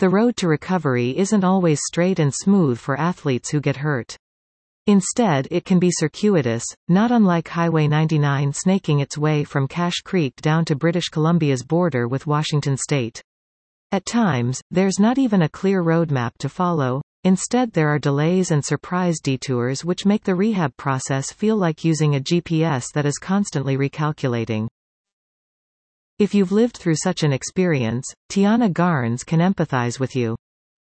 The road to recovery isn't always straight and smooth for athletes who get hurt. Instead, it can be circuitous, not unlike Highway 99 snaking its way from Cache Creek down to British Columbia's border with Washington state. At times, there's not even a clear roadmap to follow. Instead, there are delays and surprise detours which make the rehab process feel like using a GPS that is constantly recalculating. If you've lived through such an experience, Tiana Garns can empathize with you.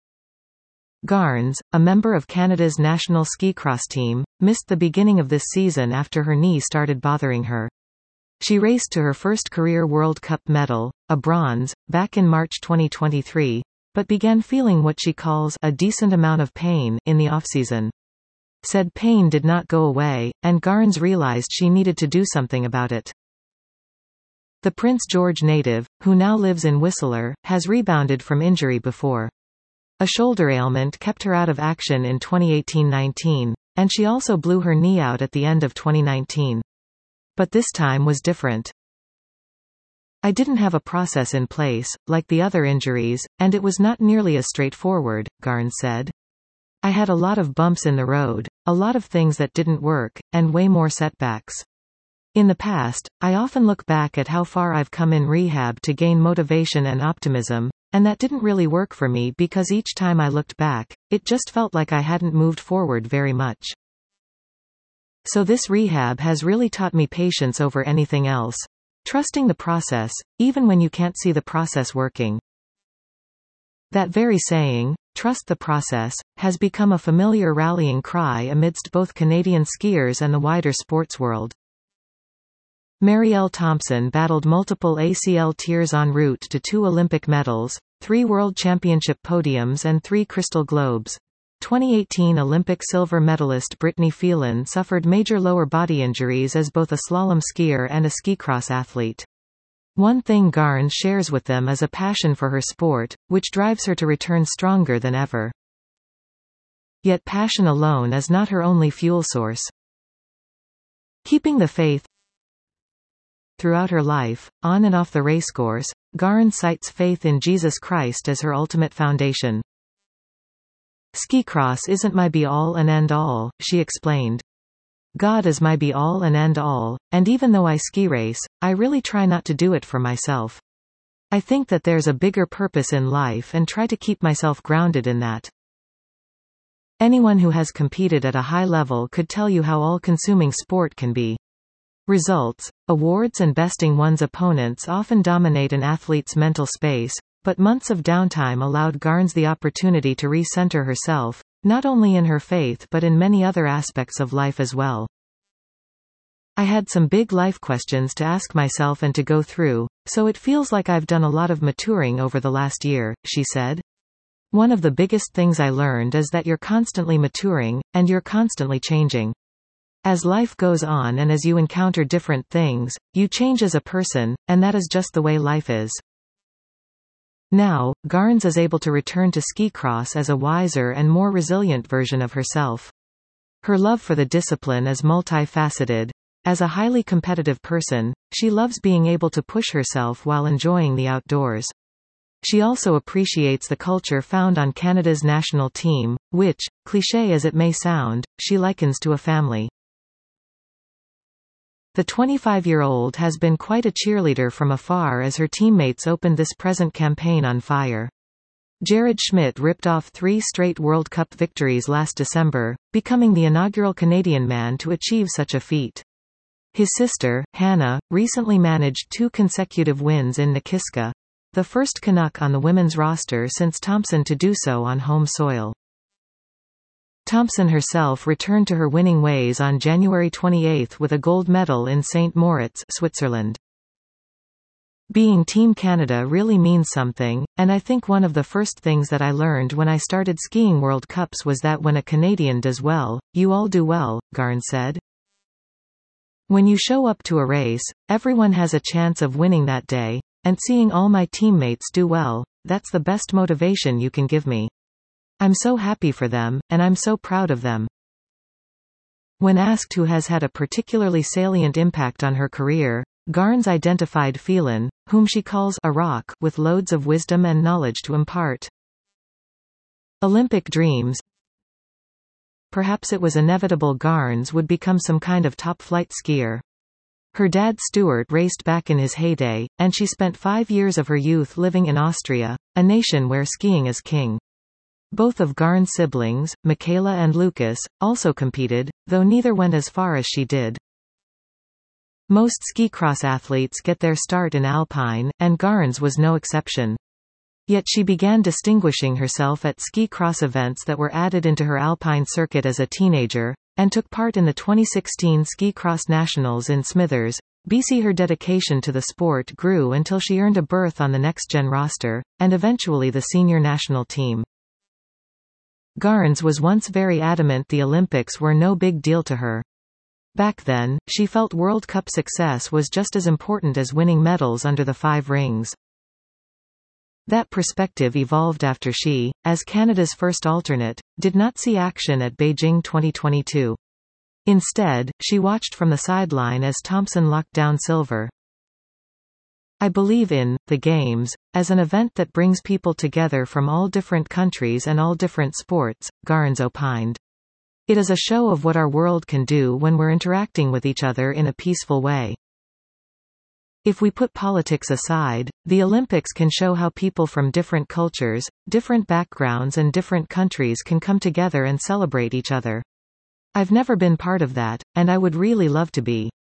Garns, a member of Canada's national ski cross team, missed the beginning of this season after her knee started bothering her. She raced to her first career World Cup medal, a bronze, back in March 2023, but began feeling what she calls a decent amount of pain in the offseason. Said pain did not go away, and Garns realized she needed to do something about it. The Prince George native, who now lives in Whistler, has rebounded from injury before. A shoulder ailment kept her out of action in 2018-19, and she also blew her knee out at the end of 2019. But this time was different. I didn't have a process in place, like the other injuries, and it was not nearly as straightforward, Garns said. I had a lot of bumps in the road, a lot of things that didn't work, and way more setbacks. In the past, I often look back at how far I've come in rehab to gain motivation and optimism, and that didn't really work for me because each time I looked back, it just felt like I hadn't moved forward very much. So this rehab has really taught me patience over anything else. Trusting the process, even when you can't see the process working. That very saying, "Trust the process," has become a familiar rallying cry amidst both Canadian skiers and the wider sports world. Marielle Thompson battled multiple ACL tears en route to 2 Olympic medals, 3 World Championship podiums and 3 Crystal Globes. 2018 Olympic silver medalist Brittany Phelan suffered major lower body injuries as both a slalom skier and a ski cross athlete. One thing Garns shares with them is a passion for her sport, which drives her to return stronger than ever. Yet passion alone is not her only fuel source. Keeping the faith throughout her life, on and off the racecourse, Garns cites faith in Jesus Christ as her ultimate foundation. Ski cross isn't my be-all and end-all, she explained. God is my be-all and end-all, and even though I ski race, I really try not to do it for myself. I think that there's a bigger purpose in life and try to keep myself grounded in that. Anyone who has competed at a high level could tell you how all-consuming sport can be. Results, awards and besting one's opponents often dominate an athlete's mental space, but months of downtime allowed Garns the opportunity to recenter herself, not only in her faith but in many other aspects of life as well. I had some big life questions to ask myself and to go through, so it feels like I've done a lot of maturing over the last year, she said. One of the biggest things I learned is that you're constantly maturing, and you're constantly changing. As life goes on and as you encounter different things, you change as a person, and that is just the way life is. Now, Garns is able to return to ski cross as a wiser and more resilient version of herself. Her love for the discipline is multifaceted. As a highly competitive person, she loves being able to push herself while enjoying the outdoors. She also appreciates the culture found on Canada's national team, which, cliché as it may sound, she likens to a family. The 25-year-old has been quite a cheerleader from afar as her teammates opened this present campaign on fire. Jared Schmidt ripped off 3 straight World Cup victories last December, becoming the inaugural Canadian man to achieve such a feat. His sister, Hannah, recently managed 2 consecutive wins in Nakiska, the first Canuck on the women's roster since Thompson to do so on home soil. Thompson herself returned to her winning ways on January 28 with a gold medal in St. Moritz, Switzerland. Being Team Canada really means something, and I think one of the first things that I learned when I started skiing World Cups was that when a Canadian does well, you all do well, Garns said. When you show up to a race, everyone has a chance of winning that day, and seeing all my teammates do well, that's the best motivation you can give me. I'm so happy for them, and I'm so proud of them. When asked who has had a particularly salient impact on her career, Garns identified Phelan, whom she calls a rock with loads of wisdom and knowledge to impart. Olympic dreams. Perhaps it was inevitable Garnes would become some kind of top-flight skier. Her dad Stuart raced back in his heyday, and she spent 5 years of her youth living in Austria, a nation where skiing is king. Both of Garnes' siblings, Michaela and Lucas, also competed, though neither went as far as she did. Most ski cross athletes get their start in alpine, and Garnes was no exception. Yet she began distinguishing herself at ski cross events that were added into her alpine circuit as a teenager, and took part in the 2016 Ski Cross Nationals in Smithers, BC. Her dedication to the sport grew until she earned a berth on the next-gen roster, and eventually the senior national team. Garnes was once very adamant the Olympics were no big deal to her. Back then, she felt World Cup success was just as important as winning medals under the 5 rings. That perspective evolved after she, as Canada's first alternate, did not see action at Beijing 2022. Instead, she watched from the sideline as Thompson locked down silver. I believe in the Games as an event that brings people together from all different countries and all different sports, Garnes opined. It is a show of what our world can do when we're interacting with each other in a peaceful way. If we put politics aside, the Olympics can show how people from different cultures, different backgrounds and different countries can come together and celebrate each other. I've never been part of that, and I would really love to be.